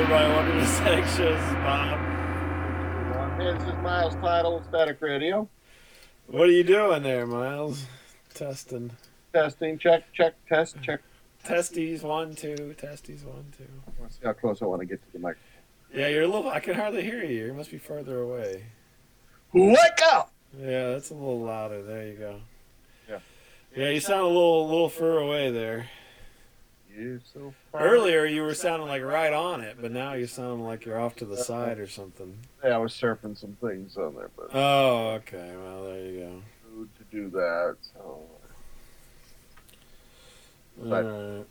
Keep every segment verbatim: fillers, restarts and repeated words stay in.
everybody. Welcome to Static Shows. This is Bob. Hey, this is Miles Title, Static Radio. What are you doing there, Miles? Testing. Testing, check, check, test, check. Testes, one, two. Testes, one, two. Let's see how close I want to get to the microphone. Yeah, you're a little. I can hardly hear you. You must be further away. Wake up! Yeah, that's a little louder. There you go. Yeah. Yeah, you sound a little, little further away there. You're so far. Earlier, you were sounding like right on it, but now you sound like you're off to the side or something. Yeah, I was surfing some things on there, but Oh, okay. Well, there you go. food to do that. So, All But- right.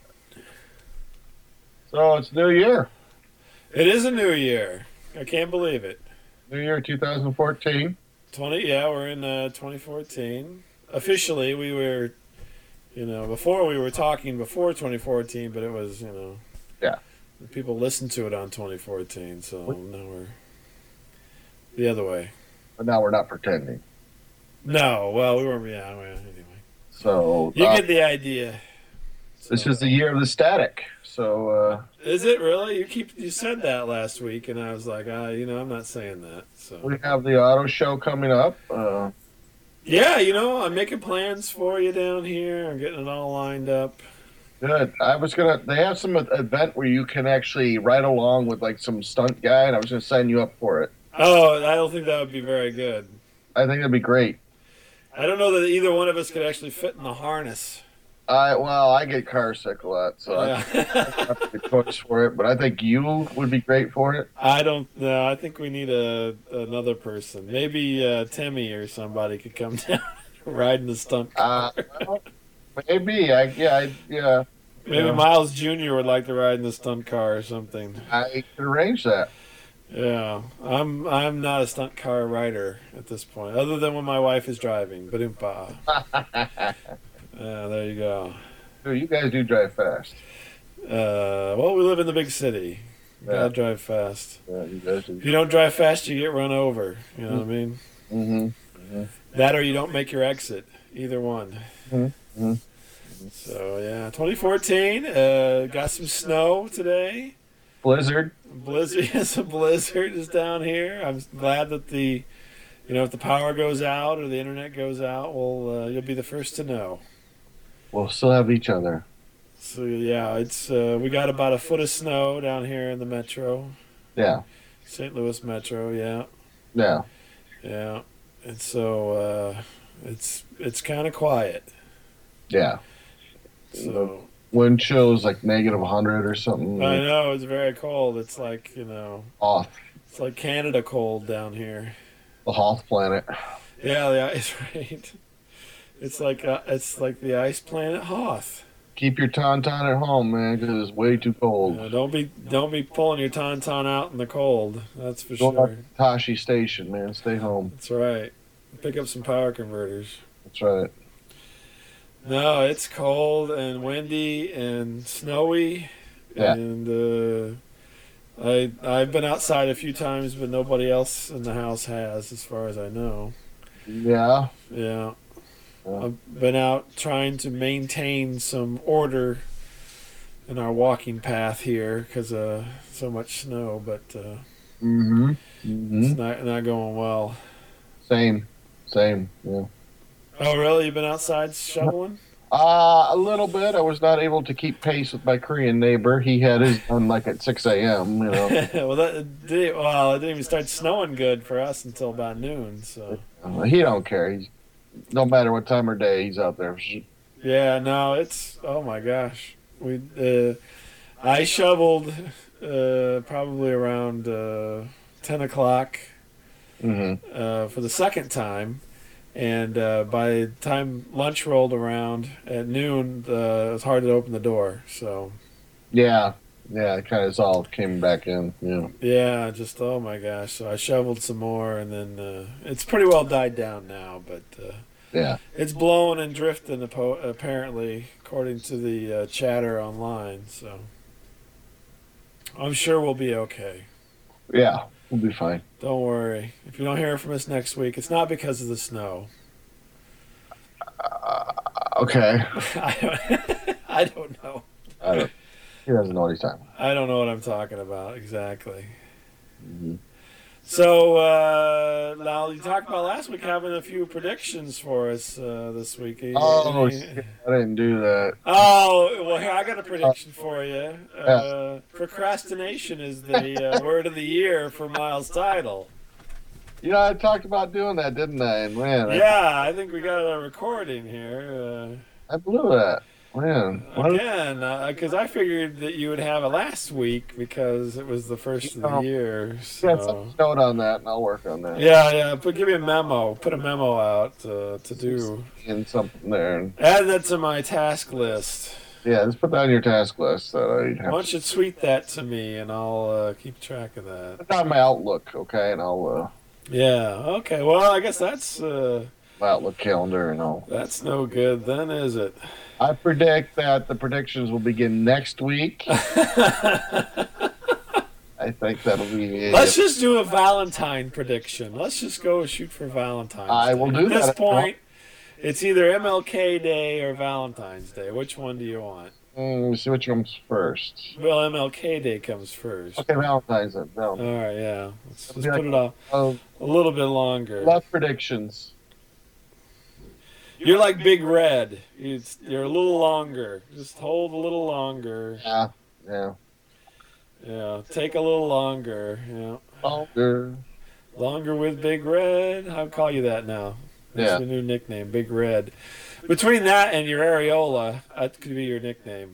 so it's New Year. It is a new year. I can't believe it. New Year twenty fourteen. Twenty, yeah, we're in uh, twenty fourteen. Officially, we were, you know, before we were talking before twenty fourteen, but it was, you know, Yeah. people listened to it on twenty fourteen, so now we're the other way. But now we're not pretending. No, well, we weren't. Yeah, well, anyway, So you uh, get the idea. this So- is the year of the static. So uh, Is it really? You keep you said that last week, and I was like, ah, you know, I'm not saying that. So we have the auto show coming up. Uh, yeah, you know, I'm making plans for you down here. I'm getting it all lined up. Good. I was gonna. They have some event where you can actually ride along with like some stunt guy, and I was gonna sign you up for it. Oh, I don't think that would be very good. I think it'd be great. I don't know that either one of us could actually fit in the harness. I well, I get car sick a lot, so I Yeah. have a good choice for it. But I think you would be great for it. I don't know. I think we need a another person. Maybe uh, Timmy or somebody could come down riding the stunt car. Uh, well, maybe. I yeah, I, yeah. Maybe yeah. Miles Junior would like to ride in the stunt car or something. I could arrange that. Yeah, I'm I'm not a stunt car rider at this point, other than when my wife is driving. But yeah, there you go. Dude, you guys do drive fast. Uh, well, we live in the big city. You Yeah. gotta drive fast. Yeah, you guys do. If you don't drive fast, you get run over. You know what I mean? Mm-hmm. That or you don't make your exit. Either one. Mm-hmm. So yeah, twenty fourteen. Uh, got some snow today. Blizzard. Blizzard. Yes, a blizzard is down here. I'm glad that the, you know, if the power goes out or the internet goes out, well, uh, you'll be the first to know. We'll still have each other. So yeah, it's uh, we got about a foot of snow down here in the metro, Yeah. Saint Louis Metro. Yeah, Yeah. yeah. And so uh, it's it's kind of quiet. Yeah. So. Wind chill's like negative one hundred or something. I know, it's very cold. It's like, you know, Off it's like Canada cold down here. the Hoth planet. Yeah, the ice right. It's like uh, it's like the ice planet Hoth. Keep your tauntaun at home, man, because it's way too cold. You know, don't be don't be pulling your tauntaun out in the cold. That's for Go sure. to Tashi Station, man. Stay home. That's right. Pick up some power converters. That's right. No, it's cold and windy and snowy, Yeah. and uh, I I've been outside a few times, but nobody else in the house has, as far as I know. Yeah. Yeah. Yeah. I've been out trying to maintain some order in our walking path here because of so much snow, but uh, Mm-hmm. it's Mm-hmm. not not going well. Same. Same. Yeah. Oh, really? You've been outside shoveling? Uh, a little bit. I was not able to keep pace with my Korean neighbor. He had his done like at six a.m., you know. well, that did, well, it didn't even start snowing good for us until about noon. So Uh, he don't care. He's, no matter what time of day, he's out there. yeah, no, it's oh my gosh. We uh, I shoveled uh, probably around uh, ten o'clock. Mm-hmm. Uh, for the second time, and uh, by the time lunch rolled around at noon, uh, it was hard to open the door. So Yeah. Yeah, it kind of all came back in. Yeah. yeah, just oh my gosh. So I shoveled some more, and then uh, it's pretty well died down now, but uh, Yeah. it's blowing and drifting apo- apparently, according to the uh, chatter online. So I'm sure we'll be okay. Yeah. We'll be fine. Don't worry. If you don't hear from us next week, it's not because of the snow. Uh, okay. I don't, I don't know. I don't, He doesn't know what he's talking I don't know what I'm talking about exactly. about. Hmm. So uh, now you talked about last week having a few predictions for us uh, this week. Oh, Any- shit, I didn't do that. Oh, well, here I got a Uh, prediction for you. yeah. Uh, procrastination is the uh, word of the year for Miles' title. You know, I talked about doing that, didn't I? And man, Yeah, I think we got a recording here. I, I blew that. Man, Uh, what? again, because I figured that you would have it last week because it was the first of the Oh, year. yeah, set So a note on that, and I'll work on that. yeah, yeah. But give me a memo. Put a memo out uh, to do. And something there. Add that to my task list. Yeah, just put that on your task list. That I Why have don't to you tweet that to me and I'll uh, keep track of that. put it on my Outlook, okay? And I'll Yeah. Okay. Well, I guess that's uh, uh, my Outlook calendar, and I'll. that's no good then, is it? I predict that the predictions will begin next week. I think that'll be. Let's just do a Valentine prediction. Let's just go shoot for Valentine's I Day. will do At this that. point, it's either M L K Day or Valentine's Day. Which one do you want? Mm, let me see which comes first. Well, M L K Day comes first. Okay, Valentine's Day. All Valentine's. right, yeah. Let's, It'll let's be put like- it off Oh, a little bit longer. love predictions. You're like Big Red. It's, you're a little longer. Just hold a little longer. Yeah, yeah. Yeah, take a little longer. Yeah, Longer. longer with Big Red. I'll call you that now. That's Yeah. the new nickname, Big Red. Between that and your areola, that could be your nickname.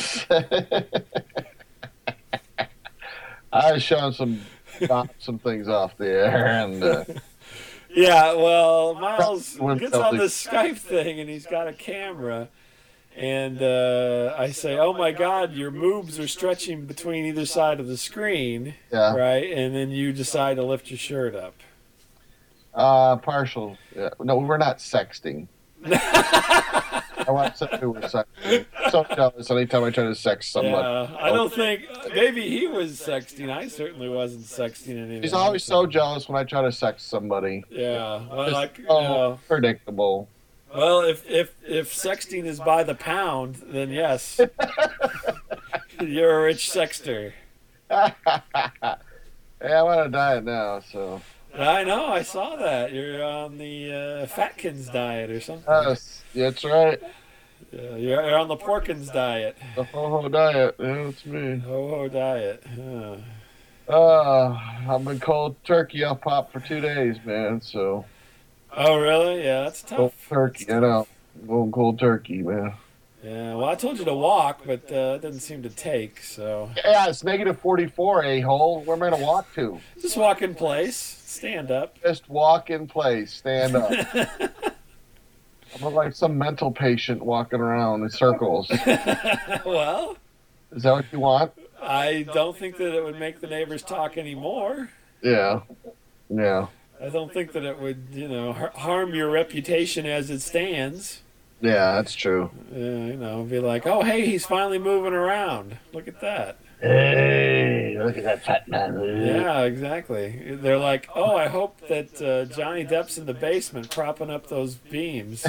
I was showing some some things off the air, and uh, Yeah, well, Miles Wouldn't gets tell on me. the Skype thing and he's got a camera. And uh, I say, oh my God, your moves are stretching between either side of the screen, yeah, right? And then you decide to lift your shirt up. uh, partial. Yeah. No, we're not sexting. I want to say we were sexting. So jealous anytime I try to sex somebody. Yeah, I don't think, maybe he was sexting. I certainly wasn't sexting anything. He's always so jealous when I try to sex somebody. Yeah, well, It's like, you so know, predictable. well, if, if, if sexting is by the pound, then yes, you're a rich sexter. Yeah, I'm on a diet now, so. I know, I saw that. You're on the uh, Fatkins diet or something. Yes, that's right. Yeah, you're, you're on the Porkins diet. The ho ho diet. Yeah, that's me. Ho ho diet. Huh. Uh, I've been cold turkey off pop for two days, man. So Oh, really? Yeah, that's cold tough. turkey, I know. Going cold turkey, man. Yeah, well, I told you to walk, but uh, it didn't seem to take, so. Yeah, it's negative forty-four, a hole. Where am I gonna walk to? Just walk in place, stand up. Just walk in place, stand up. I'm like some mental patient walking around in circles. Well, Is that what you want? I don't think that it would make the neighbors talk anymore. Yeah, yeah, I don't think that it would, you know, har- harm your reputation as it stands. yeah. That's true. Uh, you know, be like, oh, hey, he's finally moving around. Look at that. Hey, look at that fat man. Yeah, exactly. They're like, oh, I hope that uh, Johnny Depp's in the basement propping up those beams.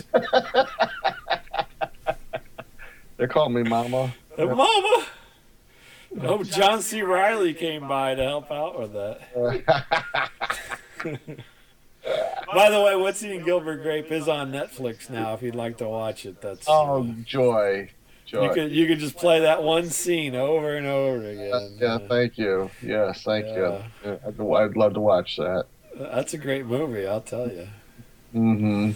They're calling me mama. Uh, Mama! I hope John C. Riley came by to help out with that. By the way, What's Eating Gilbert Grape is on Netflix now. If you'd like to watch it, that's Oh, uh, joy, joy. you could you could just play that one scene over and over again. Yeah, thank you. Yes, thank Yeah. you. Yeah, I'd, I'd love to watch that. That's a great movie, I'll tell you. Mm-hmm.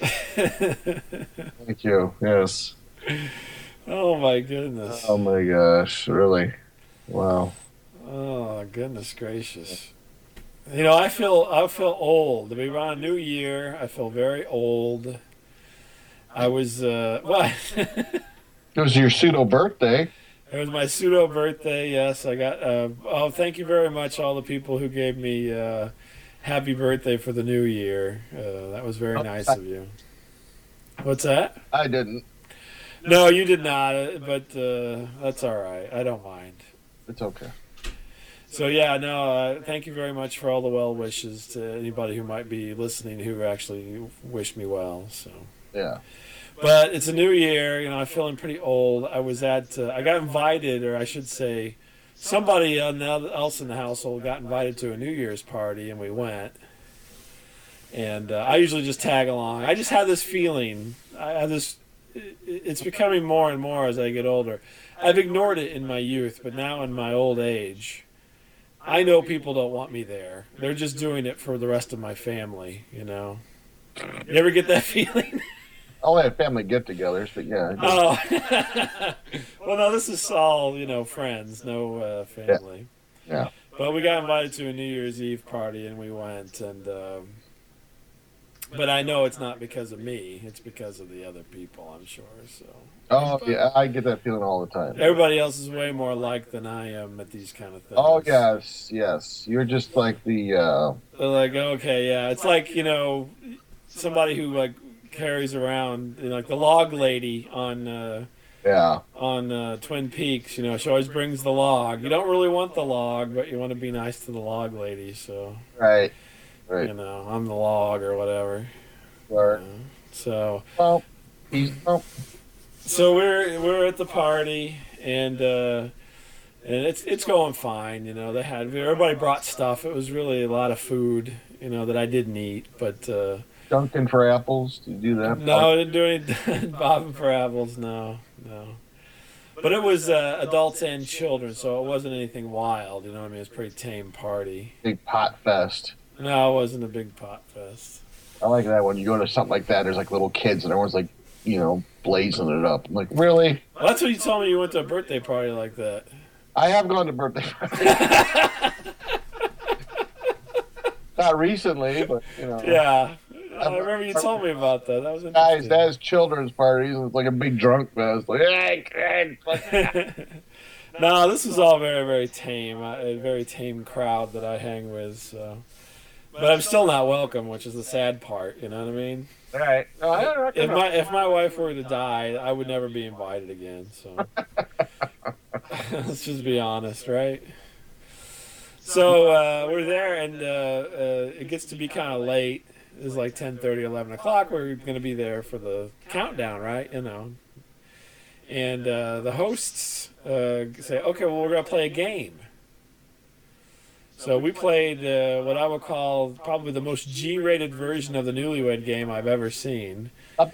Thank you. Yes. Oh my goodness. Oh my gosh, really? Wow. Oh goodness gracious. You know, I feel I feel old. We're on a new year. I feel very old. I was uh what? It was your pseudo birthday. It was my pseudo birthday. Yes, I got. Uh, oh, thank you very much, all the people who gave me uh, happy birthday for the new year. Uh, that was very nice of you. What's that? I didn't. No, you did not. uh, But uh, that's all right. I don't mind. It's okay. So yeah, no. Uh, thank you very much for all the well wishes to anybody who might be listening who actually wished me well. So Yeah. But it's a new year. You know, I'm feeling pretty old. I was at, uh, I got invited, or I should say, somebody else in the household got invited to a New Year's party, and we went. And uh, I usually just tag along. I just have this feeling. I have this. It's becoming more and more as I get older. I've ignored it in my youth, but now in my old age, I know people don't want me there. They're just doing it for the rest of my family, you know. You ever get that feeling? I only have family get-togethers, but yeah. Oh. Well, no, this is all, you know, friends, no uh, family. Yeah. yeah. But we got invited to a New Year's Eve party, and we went, and... Um, but I know it's not because of me. It's because of the other people, I'm sure. So. Oh, yeah, I get that feeling all the time. Everybody else is way more alike than I am at these kind of things. Oh, yes, yes. You're just like the... Uh... They're like, okay, yeah. It's like, you know, somebody who, like, carries around, you know, like the log lady on... Uh, Yeah. On uh, Twin Peaks, you know, she always brings the log. You don't really want the log, but you want to be nice to the log lady, so... Right. Right. You know, I'm the log or whatever. Right. You know, so. Well, he's. Oh. So we're we're at the party, and uh, and it's it's going fine. You know, they had everybody brought stuff. It was really a lot of food, you know, that I didn't eat, but. Uh, Dunking for apples? Did you do that? No, I didn't do any bobbing for apples. No, no. But it was uh, adults and children, so it wasn't anything wild. You know what I mean? It was a pretty tame party. Big pot fest. No, it wasn't a big pot fest. I like that when you go to something like that. There's like little kids and everyone's like, you know, blazing it up. I'm like, really? Well, that's what you told me. You went to a birthday party like that. I have gone to birthday parties. Not recently, but you know. Yeah, I remember you told me about that. That was Guys, interesting. that's children's parties. It's like a big drunk fest. Like, hey, kids. No, this was all very, very tame. A very tame crowd that I hang with. So. But I'm still not welcome, which is the sad part. You know what I mean? All right. No, I if my if my wife were to die, I would never be invited again. So let's just be honest, right? So uh, we're there, and uh, uh, it gets to be kind of late. It's like ten thirty, eleven o'clock. We're going to be there for the countdown, right? You know. And uh, the hosts uh, say, "Okay, well, we're going to play a game." So we played uh, what I would call probably the most G-rated version of the Newlywed Game I've ever seen.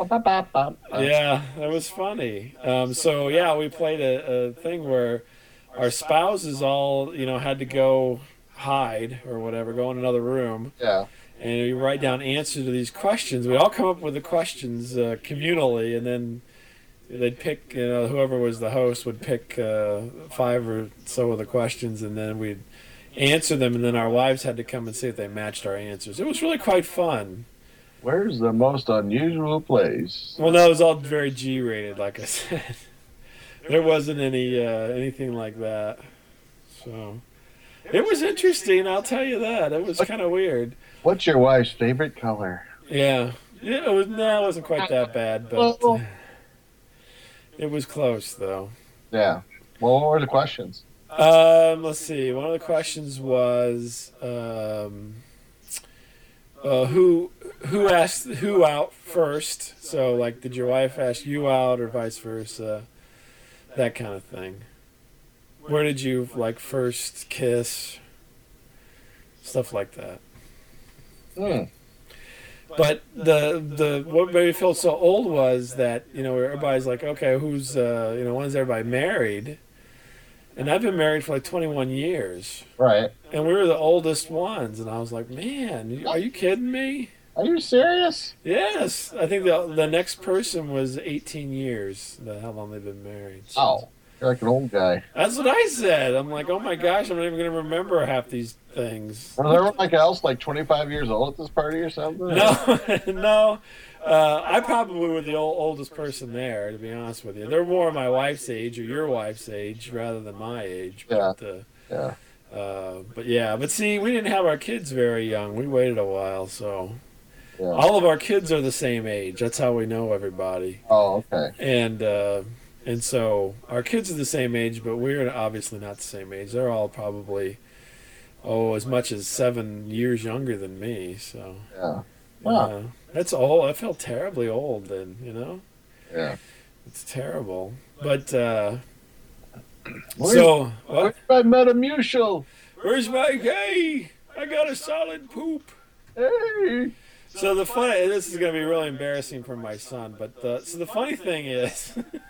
Yeah, that was funny. Um, so yeah, we played a, a thing where our spouses all, you know, had to go hide or whatever, go in another room. Yeah. And we write down answers to these questions. We all come up with the questions uh, communally, and then they'd pick, you know, whoever was the host would pick uh, five or so of the questions, and then we'd answer them, and then our wives had to come and see if they matched our answers. It was really quite fun. Where's the most unusual place? Well, no, it was all very G-rated, like I said. There wasn't any uh, anything like that. So it was interesting, I'll tell you that. It was kind of weird. What's your wife's favorite color? Yeah. Yeah, it was, no, it wasn't quite that bad, but uh, it was close, though. Yeah. Well, what were the questions? Um, let's see. One of the questions was um, uh, who who asked who out first. So, like, did your wife ask you out, or vice versa? That kind of thing. Where did you like first kiss? Stuff like that. Hmm. But the the what made me feel so old was that, you know, everybody's like, okay, who's uh, you know, when's everybody married? And I've been married for like twenty-one years. Right. And we were the oldest ones. And I was like, man, are you kidding me? Are you serious? Yes. I think the the next person was eighteen years, the, how long they've been married. So Oh, you're like an old guy. that's what I said. I'm like, oh my gosh, I'm not even going to remember half these things. Was everyone like else like twenty-five years old at this party or something? No, no. Uh, I probably were the old, oldest person there, to be honest with you. They're more my wife's age or your wife's age rather than my age. But, Yeah. uh, Yeah. Uh, but yeah, but see, we didn't have our kids very young. We waited a while, so Yeah. all of our kids are the same age. That's how we know everybody. Oh, okay. And uh, and so our kids are the same age, but we're obviously not the same age. They're all probably oh as much as seven years younger than me. So Yeah. Wow. Yeah. That's old. I felt terribly old then, you know? Yeah. It's terrible. But, uh, Where's, so, where's what? my Metamucil? Where's my hey? I got a solid poop. Hey. So the funny, this is going to be really embarrassing for my son, but the, so the funny thing is,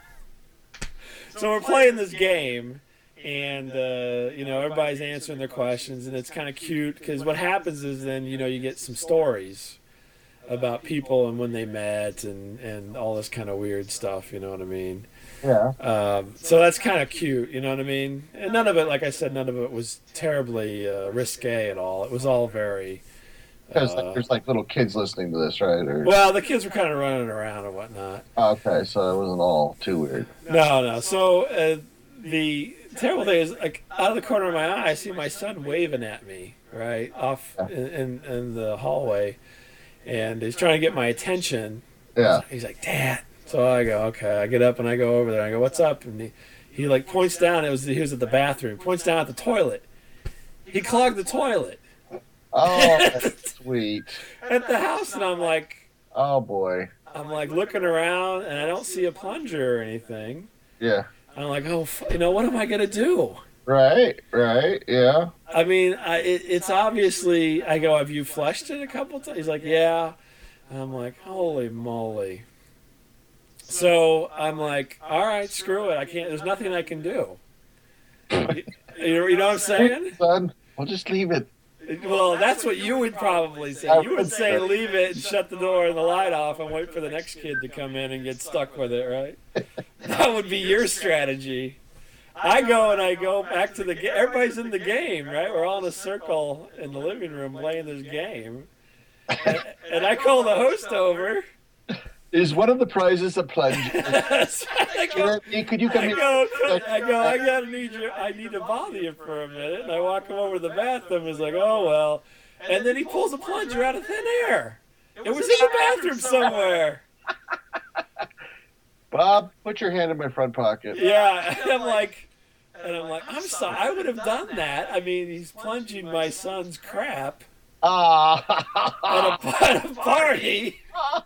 so we're playing this game, and uh, you know everybody's answering their questions, and it's kind of cute because what happens is then you know you get some stories about people and when they met and and all this kind of weird stuff. You know what I mean? Yeah. Um, so that's kind of cute. You know what I mean? And none of it, like I said, none of it was terribly uh, risque at all. It was all very. Because Uh, like, there's like little kids listening to this, right? Or, well, the kids were kind of running around and whatnot. okay, so it wasn't all too weird. No, no. So uh, the terrible thing is, like, out of the corner of my eye, I see my son waving at me, right, off in, in, in the hallway, and he's trying to get my attention. Yeah. He's like, Dad. So I go, okay. I get up and I go over there. I go, what's up? And he, he like points down. It was he was at the bathroom. Points down at the toilet. He clogged the toilet. Oh, that's sweet. At the house, and I'm like, Oh boy. I'm like looking around, and I don't see a plunger or anything. Yeah. I'm like, oh, f- you know, what am I gonna do? Right. Right. Yeah. I mean, I, it, it's obviously. I go, have you flushed it a couple times? He's like, yeah. And I'm like, holy moly. So I'm like, all right, screw it. I can't. There's nothing I can do. You, you know what I'm saying? Son, we'll just leave it. Well, that's what you would probably say. You would say leave it and shut the door and the light off and wait for the next kid to come in and get stuck with it, right? That would be your strategy. I go and I go back to the game. Everybody's in the game, right? We're all in a circle in the living room playing this game. And, and I call the host over. Is one of the prizes a plunger? So I go, Could you come I here? go, I go, I gotta need you, I need to bother you for a minute. And I walk him over to the bathroom. He's like, oh, well. And then he pulls a plunger out of thin air. It was in the bathroom somewhere. Bob, put your hand in my front pocket. Yeah. And I'm like, and I'm like, I'm sorry. I would have done that. I mean, he's plunging my son's crap Ah. at a, at a party.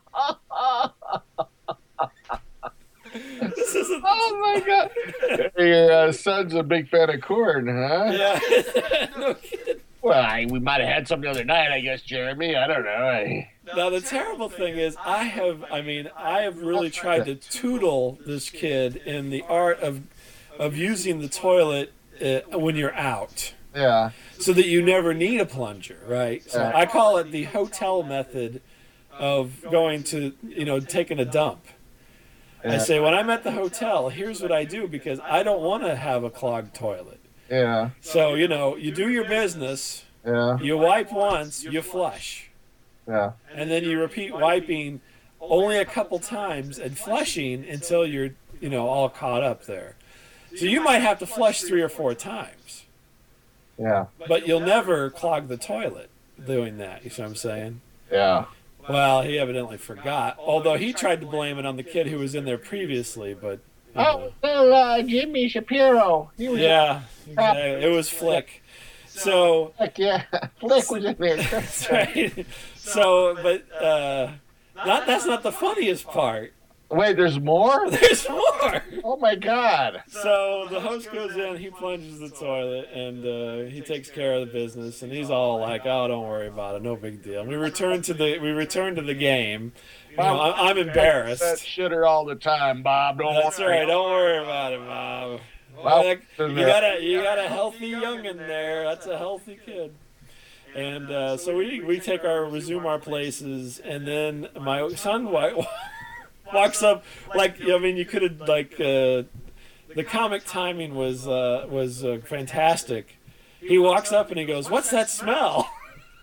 This isn't. Oh my God! Your uh, son's a big fan of corn, huh? Yeah. No kidding. Well, I, we might have had some the other night, I guess, Jeremy. I don't know. I... Now the terrible thing is, I have. I mean, I have really tried to tutor this kid in the art of of using the toilet uh, when you're out, Yeah. so that you never need a plunger, right? So Yeah. I call it the hotel method of going to, you know, taking a dump. I Yeah. say, when I'm at the hotel, here's what I do because I don't want to have a clogged toilet. Yeah. So, you know, you do your business, Yeah. you wipe once, you flush. Yeah. And then you repeat wiping only a couple times and flushing until you're, you know, all caught up there. So you might have to flush three or four times, Yeah. but you'll never clog the toilet doing that. You see what I'm saying? Yeah. Well, he evidently forgot, although he tried to blame it on the kid who was in there previously, but... you Oh, know. well, uh, Jimmy Shapiro. He was Yeah, exactly. It was Flick. So, Flick, yeah. Flick was in there. that's right. So, but uh, not that's not the funniest part. Wait, there's more? There's more. Oh my God. So the host goes in, he plunges the toilet, and uh, he takes care of the business, and he's all like, "Oh, don't worry about it, no big deal." And we return to the we return to the game. You know, I'm, I'm That embarrassed. shitter all the time, Bob. Don't That's worry. right. Don't worry about it, Bob. Well, Like, you got a you got a healthy youngin there. That's a healthy kid. And uh, so we we take our resume our places, and then my son wa- walks up like I mean you could have like uh, the comic timing was uh, was uh, fantastic. He walks up and he goes, "What's that smell?"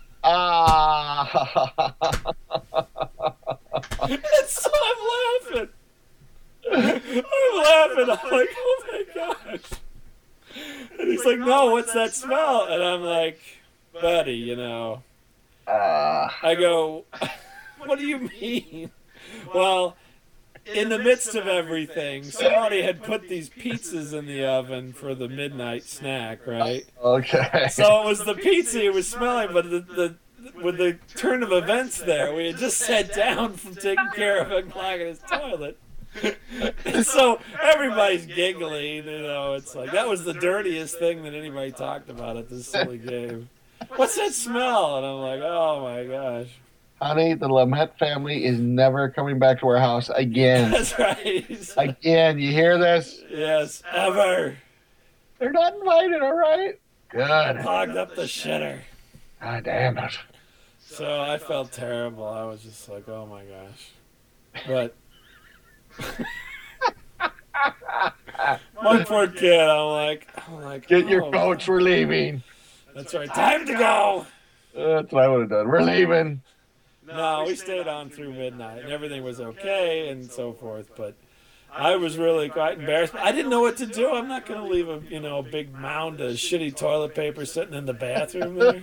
Ah. And so I'm laughing. I'm laughing. I'm like, "Oh my gosh!" And he's like, "No, what's that smell?" And I'm like, "Buddy, you know." Ah. I go, "What do you mean?" Well, in the midst of everything, somebody had put these pizzas in the oven for the midnight snack, right? Okay. So it was the pizza it was smelling, but the, the with the turn of events there, we had just sat down from taking care of unclogging his toilet. And so everybody's giggling, you know. It's like that was the dirtiest thing that anybody talked about at this silly game. What's that smell? And I'm like, oh my gosh. Honey, the Lamette family is never coming back to our house again. That's right. Again, you hear this? Yes, ever. They're not invited, all right? Good. Clogged up the shitter. God damn it. So I felt terrible. I was just like, oh my gosh. But my poor kid, I'm like, I'm like, Get your oh, coats, we're leaving. That's right. Time to go. That's what I would have done. We're leaving. No, we stayed on through midnight, and everything was okay, and so forth. But I was really quite embarrassed. I didn't know what to do. I'm not going to leave a you know a big mound of shitty toilet paper sitting in the bathroom there.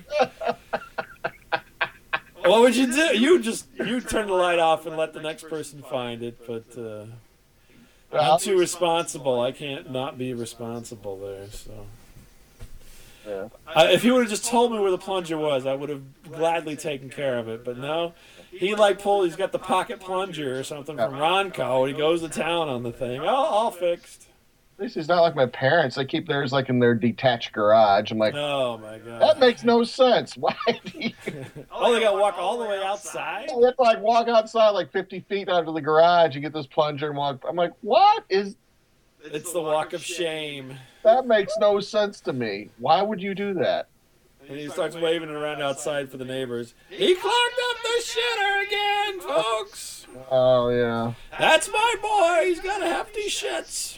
What would you do? You just you turn the light off and let the next person find it. But uh, I'm too responsible. I can't not be responsible there. So. Yeah. Uh, if he would have just told me where the plunger was, I would have gladly taken care of it. But no, he like pulled. He's got the pocket plunger or something from Ronco, and he goes to town on the thing. Oh, all fixed. At least he's not like my parents. They keep theirs like in their detached garage. I'm like, Oh my god. that makes no sense. Why do you, Oh, they got to walk all the way outside. you have to like walk outside like fifty feet out of the garage and get this plunger and walk? I'm like, what is? It's the walk of shame. That makes no sense to me. Why would you do that? And he starts waving it around outside for the neighbors. He clogged up the shitter again, folks. Oh yeah, That's my boy. He's got a hefty shits.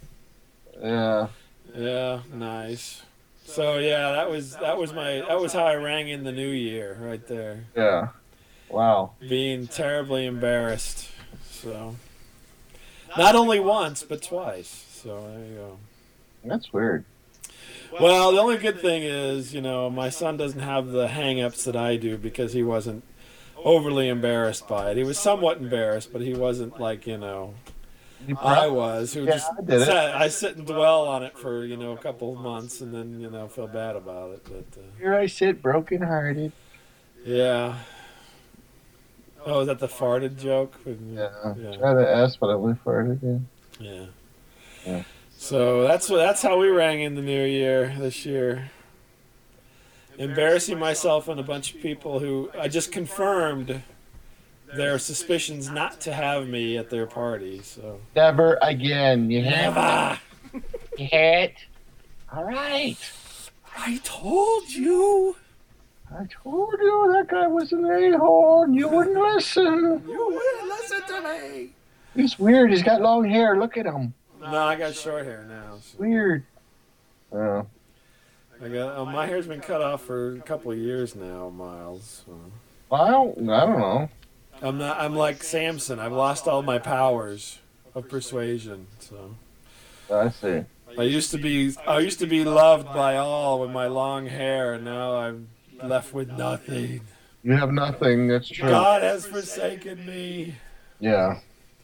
yeah. Yeah, nice. So yeah, that was that was my that was how I rang in the new year right there. Yeah. Wow. Being terribly embarrassed. So not only once but twice. So there you go. That's weird. Well, the only good thing is, you know, my son doesn't have the hang-ups that I do because he wasn't overly embarrassed by it. He was somewhat embarrassed, but he wasn't like, you know, You I prob- was. Who Yeah, just I did it. sat, I sit and dwell on it for, you know, a couple of months and then, you know, feel bad about it. But uh, Here I sit, broken-hearted. yeah. Oh, is that the farted joke? Yeah. Yeah. Try to ask, but I went for it again. Yeah. Yeah. So that's what that's how we rang in the new year this year. Embarrassing myself and a bunch of people who I just confirmed their suspicions not to have me at their party. So Never again. You have never. You hit. All right. I told you. I told you that guy was an a-hole and you wouldn't listen. You wouldn't listen to me. He's weird. He's got long hair. Look at him. No, I got short hair now. So Weird. Oh. I got oh, my hair's been cut off for a couple of years now, Miles. So. Well, I don't, I don't know. I'm not. I'm like Samson. I've lost all my powers of persuasion. So I see. I used to be. I used to be loved by all with my long hair, and now I'm left with nothing. You have nothing. That's true. God has forsaken me Yeah.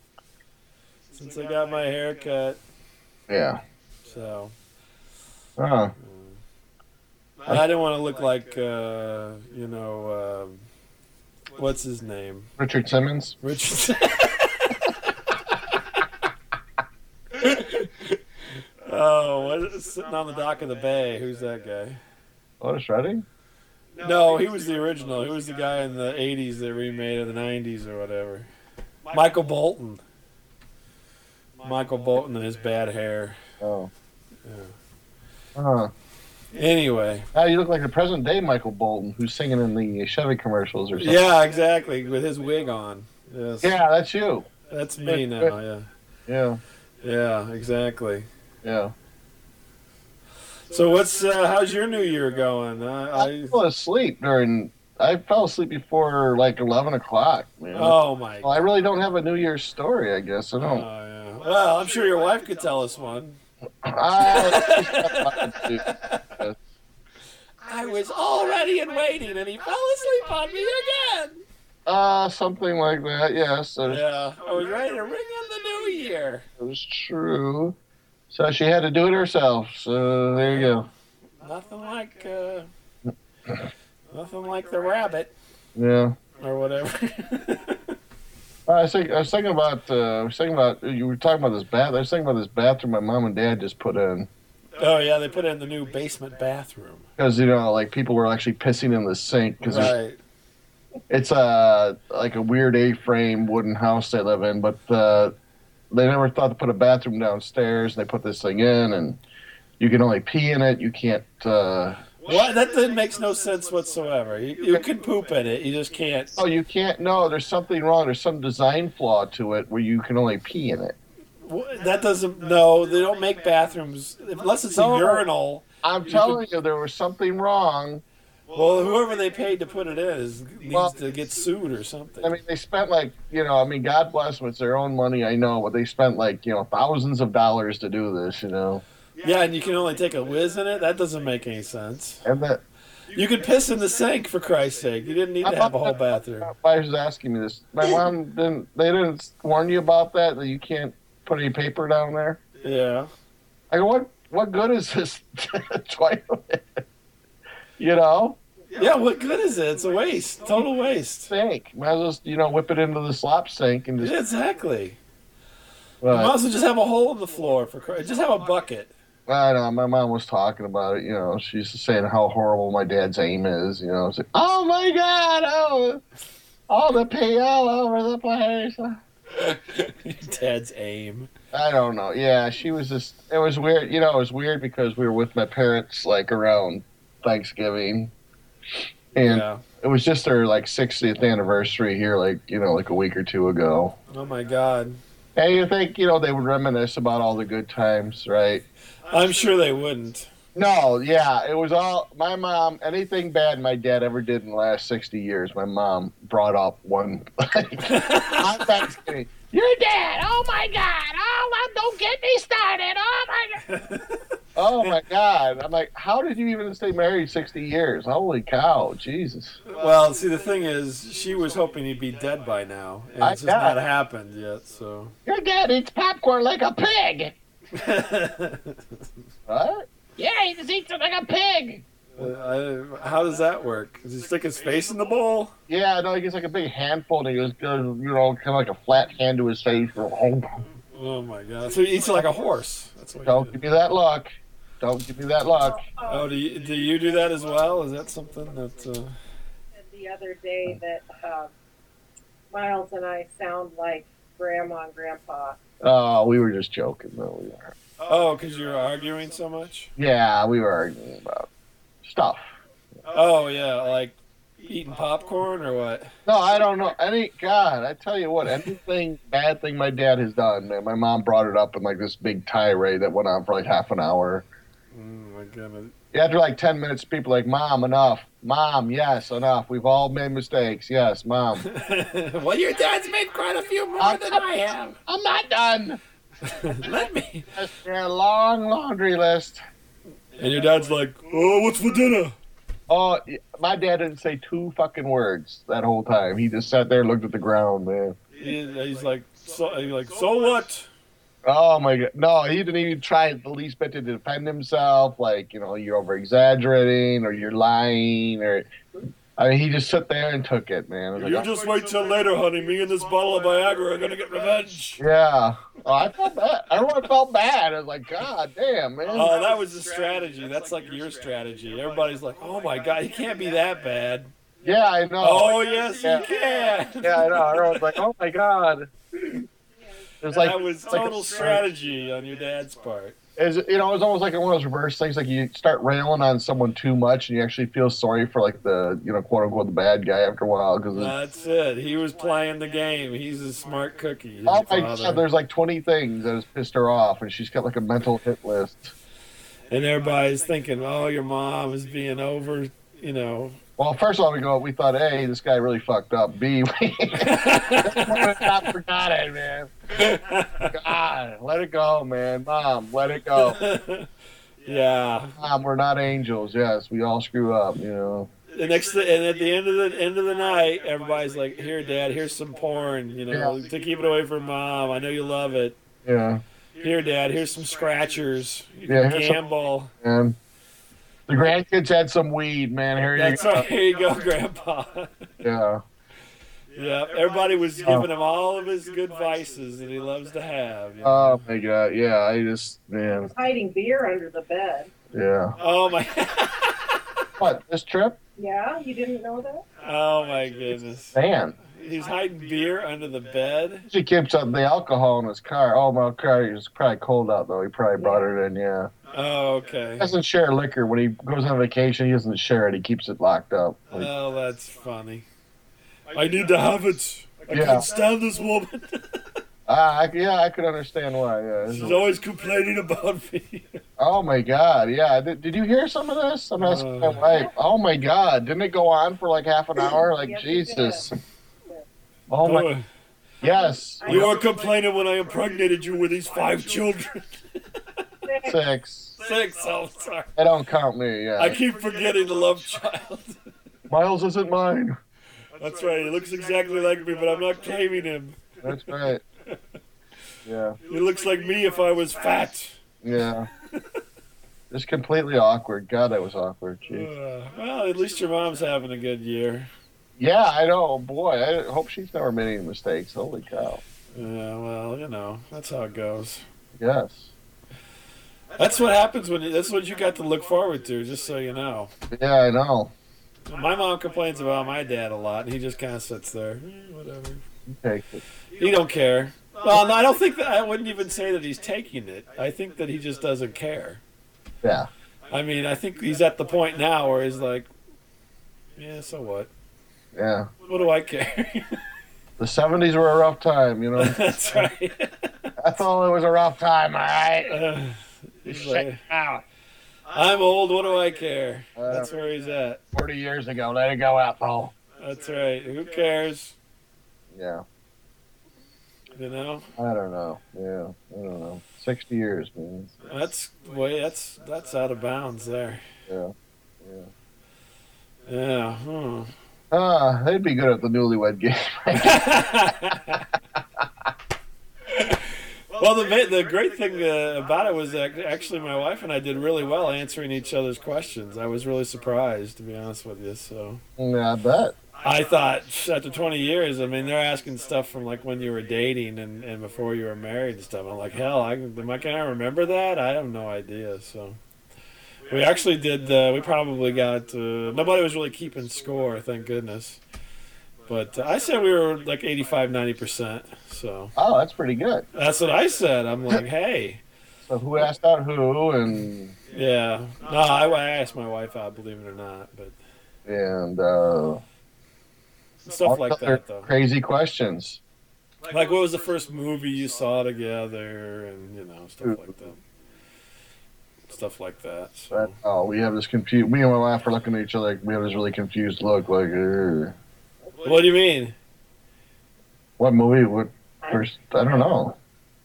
since I got my hair cut. Yeah. So Oh. I didn't want to look like, uh, you know, um what's his name? Richard Simmons. Richard. Oh, what is sitting on the dock of the bay? Who's that guy? Otis Redding? No, he was the original. He was the guy in the eighties that remade of the nineties or whatever. Michael Bolton. Michael Bolton and his bad hair. Oh. Yeah. Huh. Anyway. Now you look like the present day Michael Bolton, who's singing in the Chevy commercials or something. Yeah, exactly. With his wig on. Yes. Yeah, that's you. That's me now, yeah. Yeah. Yeah, exactly. Yeah. So what's uh, how's your new year going? I, I I fell asleep during. I fell asleep before like eleven o'clock. Man. oh my. Well, I really don't have a New Year's story. I guess I Oh, don't. yeah. Well, I'm sure your wife could tell us one. I, I was all ready and waiting, and he fell asleep on me again. uh, something like that. Yes, that Yeah, I was ready to ring in the new year. was true. So she had to do it herself. So there you go. Nothing like, uh, Nothing like the rabbit Yeah. or whatever. I was thinking, I was thinking about, uh, I was thinking about, you were talking about this bath. I was thinking about this bathroom my mom and dad just put in. Oh yeah, they put it in the new basement bathroom. Because, you know, like people were actually pissing in the sink. Cause Right. it's a, like a weird A-frame wooden house they live in, but uh, they never thought to put a bathroom downstairs. And they put this thing in, and you can only pee in it. You can't, uh, What? That that makes no sense whatsoever. You, you can poop in it. You just can't. oh, you can't, no, there's something wrong. There's some design flaw to it where you can only pee in it. That doesn't. No, they don't make bathrooms unless it's a No. urinal. I'm You telling you, there was something wrong. Well, whoever they paid to put it in is needs Well, to get sued or something. I mean, they spent like, you know, I mean, God bless them, it's their own money, I know, but they spent like, you know, thousands of dollars to do this, you know. Yeah, and you can only take a whiz in it. That doesn't make any sense. And that, You could piss in the sink for Christ's sake. You didn't need to have a whole bathroom. my wife was asking me this. My mom didn't, they didn't warn you about that, that you can't put any paper down there? Yeah. I go, what, what good is this toilet? You know? Yeah. What good is it? It's a waste. Total waste. Sink. Might as well, you know, whip it into the slop sink and just. Yeah, exactly. You But, might as well just have a hole in the floor for Christ. Just have a bucket. I know, my mom was talking about it, you know, she's saying how horrible my dad's aim is, you know. It's like, oh my God, oh, all the pee all over the place. Dad's aim. I don't know. Yeah, she was just, it was weird. You know, it was weird because we were with my parents, like, around Thanksgiving. And Yeah. it was just their, like, sixtieth anniversary here, like, you know, like a week or two ago. Oh my God. And you think, you know, they would reminisce about all the good times, right? I'm sure they wouldn't. No, yeah, it was all my mom. Anything bad my dad ever did in the last sixty years, my mom brought up one on Thanksgiving. Your dad! Oh my God! Oh, my, don't get me started! Oh my God! Oh my God! I'm like, how did you even stay married sixty years? Holy cow! Jesus! Well, see, the thing is, she was hoping he'd be dead by now, and I it's just got not it. happened yet. So. Your dad eats popcorn like a pig. What? Yeah, he just eats it like a pig. Uh, I, how does that work? Does he stick his face in the bowl? Yeah, no, he gets like a big handful and he goes, goes you know, kind of like a flat hand to his face. Oh my God! So he eats it like a horse. That's what. Don't He give did. me that luck. Don't give me that luck. Oh, do you, do you do that as well? Is that something that? Uh... The other day that uh, Miles and I sound like Grandma and Grandpa. Oh, we were just joking, though. We were. Oh, because you were arguing so much. Yeah, we were arguing about stuff. Oh yeah, like eating popcorn or what? No, I don't know. Any God, I tell you what, anything bad thing my dad has done, man. My mom brought it up in like this big tirade that went on for like half an hour. Oh my goodness. After like ten minutes, people are like, Mom, enough. Mom, yes, enough. We've all made mistakes. Yes, Mom. Well, your dad's made quite a few more than I have. I'm not done. Let me. That's a long laundry list. And your dad's like, "Oh, what's for dinner?" Oh, my dad didn't say two fucking words that whole time. He just sat there and looked at the ground, man. He, he's like, so, he's like, so what? Oh my God! No, he didn't even try the least bit to defend himself. Like, you know, you're over exaggerating or you're lying, or I mean, he just sat there and took it, man. I was like, You oh, just wait till later, honey. Me and this bottle of Viagra are gonna get revenge. yeah. Oh, I felt bad. Everyone felt bad. I was like, God damn, man. Oh, that was the strategy. That's like your strategy. Everybody's like, "Oh my God, he can't be that bad." Yeah, I know. Oh yes, Yeah. he can. Yeah, I know. Everyone's like, oh my God. It was like That was it's like a- total strategy on your dad's part. Is you know, it was almost like one of those reverse things. Like you start railing on someone too much, and you actually feel sorry for like the you know quote unquote the bad guy after a while. Because That's it. He was playing the game. He's a smart cookie. his oh my father. God, there's like twenty things that has pissed her off, and she's got like a mental hit list. And everybody's thinking, "Oh, your mom is being over," you know. Well, first of all, we go. We thought, hey, this guy really fucked up. B, we not forgot it, man. God, let it go, man. Mom, let it go. Yeah. Mom, we're not angels. Yes, we all screw up. You know. The next, and at the end of the end of the night, everybody's like, "Here, Dad, here's some porn, you know, Yeah. to keep it away from Mom. I know you love it. Yeah. Here, Dad, here's some scratchers. You Yeah, can here's some- gamble." And The grandkids had some weed, man. Here That's you go. right. Here you go, Grandpa. Yeah. Yeah, everybody was Oh. giving him all of his good vices that he loves to have. You know? Oh my god. Yeah. I just man. Hiding beer under the bed. Yeah. Oh my! What? This trip? Yeah, you didn't know that? Oh my goodness! Man. He's hiding beer under the bed. He keeps up the alcohol in his car. Oh my car. It's probably cold out though. He probably brought it in. Yeah. Oh, okay. He doesn't share liquor when he goes on vacation. He doesn't share it. He keeps it locked up. Like, Oh, that's funny. I need to have it. I Yeah. can't stand this woman. ah, I, yeah, I could understand why. Yeah. She's always complaining about me. Oh my god. Yeah. Did, did you hear some of this? I'm asking my Uh. wife. Oh my god. Didn't it go on for like half an hour? Like Yes, it Jesus. did. Oh my. Oh, Yes. you were complaining when I impregnated you with these five children. Six. Six. Six. Oh, sorry. They don't count me. Yeah. I keep forgetting the love child. Miles isn't mine. That's right. He looks exactly like me, but I'm not claiming him. That's right. Yeah. He looks like me if I was fat. Yeah. Just completely awkward. God, that was awkward. Jeez. Uh, well, at least your mom's having a good year. Yeah, I know. Boy, I hope she's never made any mistakes. Holy cow. Yeah, well, you know, that's how it goes. Yes. That's what happens when you, that's what you got to look forward to, just so you know. Yeah, I know. My mom complains about my dad a lot, and he just kind of sits there, "Eh, whatever. Okay. He don't care. Well, no, I don't think that, I wouldn't even say that he's taking it. I think that he just doesn't care. Yeah. I mean, I think he's at the point now where he's like, yeah, so what? Yeah. What do I care? The seventies were a rough time, you know. That's right. That's all. It was a rough time, all right? Uh, he's Shut like, out. I'm old, what do I care? That's where he's at. forty years ago. Let it go, Ethel. That's right. Who cares? Yeah. You know? I don't know. Yeah. I don't know. sixty years, man. That's way that's that's out of bounds there. Yeah. Yeah. Yeah. Hmm. Ah, they'd be good at the newlywed game. Well, the ma- the great thing uh, about it was that actually my wife and I did really well answering each other's questions. I was really surprised, to be honest with you. So Yeah, I bet. I thought after twenty years, I mean, they're asking stuff from like when you were dating and, and before you were married and stuff. I'm like, hell, I am I can I remember that? I have no idea. So we actually did. Uh, we probably got. Uh, nobody was really keeping score, thank goodness. But uh, I said we were like eighty-five, ninety percent. So Oh, that's pretty good. that's what I said. I'm like, hey, So who asked out who and yeah. No, I, I asked my wife out, believe it or not, but and uh, stuff all like other that though. crazy questions. Like, what was the first movie you saw together, and you know, stuff like that. Stuff like that. So. But, oh, we have this confused. Me and my wife are looking at each other. Like, we have this really confused look. Like, "Ugh." What do you mean? What movie? What first? I don't know.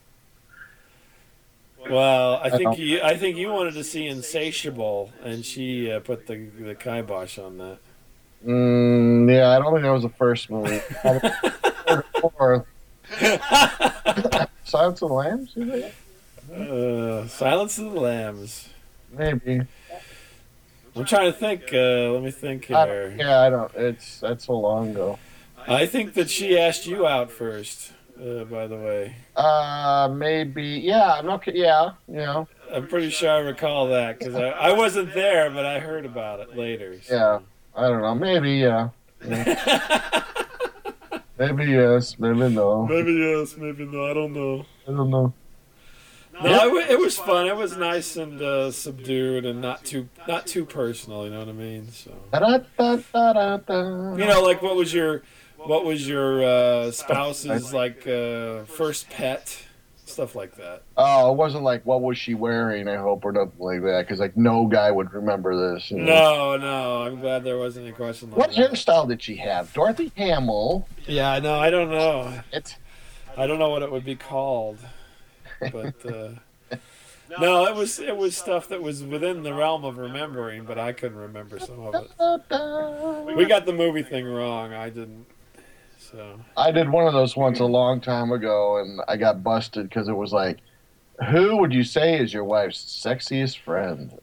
Well, I I think don't- you, I think you wanted to see Insatiable, and she uh, put the the kibosh on that. Mm, yeah, I don't think that was the first movie. Third or fourth. Silence of the Lambs? Is it? Uh, Silence of the Lambs. Maybe. I'm trying to think. Uh, let me think I here. don't, yeah, I don't. It's that's so long ago. I think that she asked you out first. Uh, by the way, Uh, maybe. Yeah, I'm not. Yeah, yeah, I'm pretty sure I recall that because I, I wasn't there, but I heard about it later. so. yeah. I don't know. Maybe. Yeah. Yeah. Maybe yes. Maybe no. Maybe yes, maybe no. I don't know. I don't know. No, it, wa- it was fun. It was nice and uh, subdued and not too not too personal. You know what I mean? So Da-da-da-da-da-da. you know, like what was your what was your uh, spouse's like uh, first pet, stuff like that. Oh, it wasn't like what was she wearing? I hope or nothing like that, because like no guy would remember this. You know? No, no. I'm glad there wasn't any question like What that. hairstyle did she have? Dorothy Hamill. Yeah, no, I don't know. It's I don't know what it would be called, but uh, no, it was it was stuff that was within the realm of remembering, but I couldn't remember some of it. We got the movie thing wrong. I didn't. So I did one of those once a long time ago, and I got busted because it was like, who would you say is your wife's sexiest friend?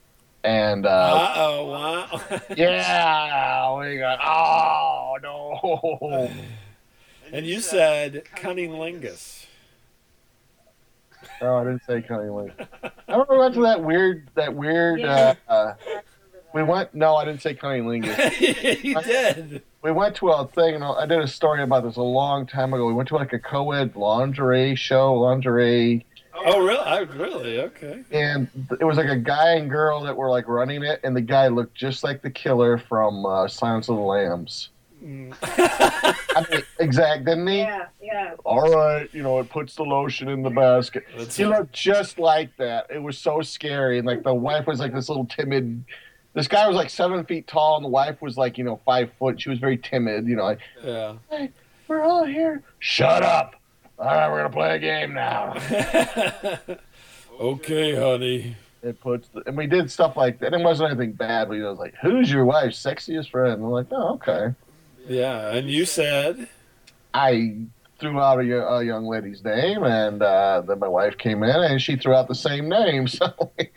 And uh, Uh oh, wow. yeah, we got. Oh no! And you said cunnilingus. Oh, I didn't say cunnilingus. I remember we went to that weird, that weird. Uh, uh, we went. No, I didn't say cunnilingus. You did. We went to a thing, and I did a story about this a long time ago. We went to like a co-ed lingerie show, lingerie. Oh, really? I, really? Okay. And it was like a guy and girl that were like running it, and the guy looked just like the killer from uh, Silence of the Lambs. Mm. I mean, exact, didn't he? Yeah, yeah. All right, you know, it puts the lotion in the basket. That's He it. looked just like that. It was so scary. And like the wife was like this little timid. This guy was like seven feet tall, and the wife was like, you know, five foot. She was very timid, you know, like, Yeah. hey, we're all here. Shut up. All right, we're gonna play a game now. Okay, honey. It puts, the, and we did stuff like that. And it wasn't anything bad, but you know, it was like, who's your wife's sexiest friend? And I'm like, oh, okay. Yeah, and you said. I threw out a, a young lady's name, and uh, then my wife came in, and she threw out the same name. So,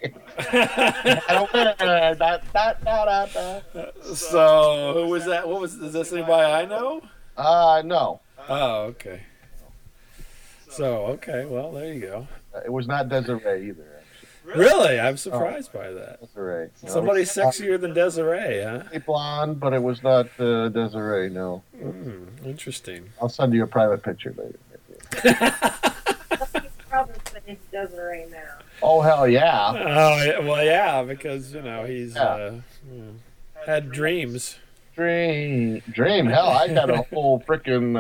da, da, da, da, da. So who was that? What was? Is this anybody I know? Uh, no, Oh, okay. So okay, well there you go. it was not Desiree either. Really, I'm surprised by that. Desiree. No, Somebody it was sexier than Desiree, huh? not blonde, but it was not uh, Desiree. No, Mm, interesting. I'll send you a private picture later. Probably say Desiree now. Oh hell yeah! Oh yeah, well, yeah, because you know he's Yeah. uh, you know, had dreams. Dream, dream. Hell, I had a whole freaking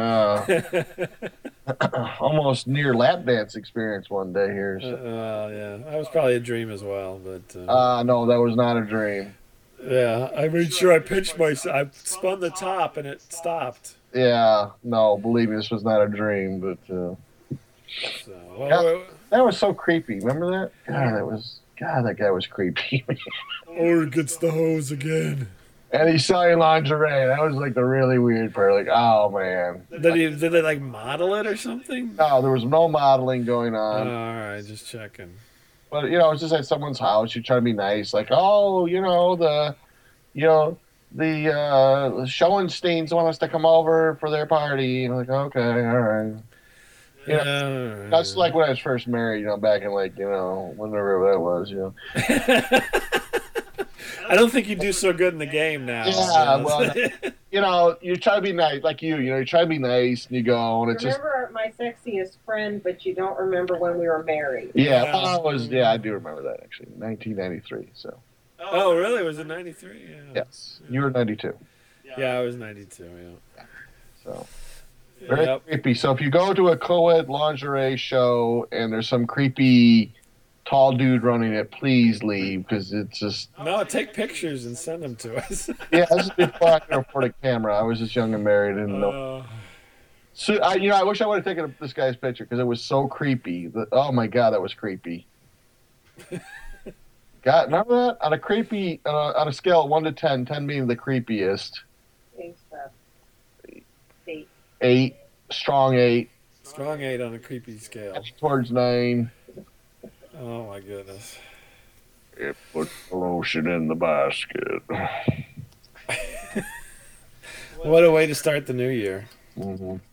uh, almost near lap dance experience one day here. Uh, So. well, yeah, that was probably a dream as well, but uh, Uh, no, that was not a dream. yeah, I made sure I pitched myself. I spun the top and it stopped. Yeah, no, believe me, this was not a dream, but uh, So, well, Yeah. well, that was so creepy. Remember that? God, that was God, that guy was creepy. or gets the hose again. And he's selling lingerie. That was like the really weird part. Like, oh man. Did he? Did they like model it or something? No, there was no modeling going Oh, on. all right, just checking. But you know, it was just at someone's house. You try to be nice, like, oh, you know, the, you know, the uh, Schoensteins want us to come over for their party. You're like, okay, all right. Yeah. Yeah. That's like when I was first married, you know, back in like, you know, whenever that was, you know. I don't think you do so good in the game now. Yeah, you know? well, You know, you try to be nice, like you, you know, you try to be nice, and you go, and it's just, Remember my sexiest friend, but you don't remember when we were married. yeah, Yeah. well, I was, yeah, I do remember that actually, nineteen ninety-three. So, Oh, really? Was it ninety-three? Yeah. yes, you were ninety-two. Yeah, I was ninety-two. Yeah. So, very Yep. creepy. So, if you go to a co-ed lingerie show and there's some creepy tall dude running it, please leave because it's just, No, take pictures and send them to us. yeah, this is before I could afford a camera. I was just young and married and no. Uh, So, I, you know, I wish I would have taken this guy's picture because it was so creepy. The, oh my god, that was creepy. God, remember that? On a creepy, on a, on a scale of one to ten, ten being the creepiest, Think stuff. Eight. eight, strong eight, strong eight on a creepy scale. edge towards nine. Oh my goodness. It puts the lotion in the basket. What a way to start the new year. hmm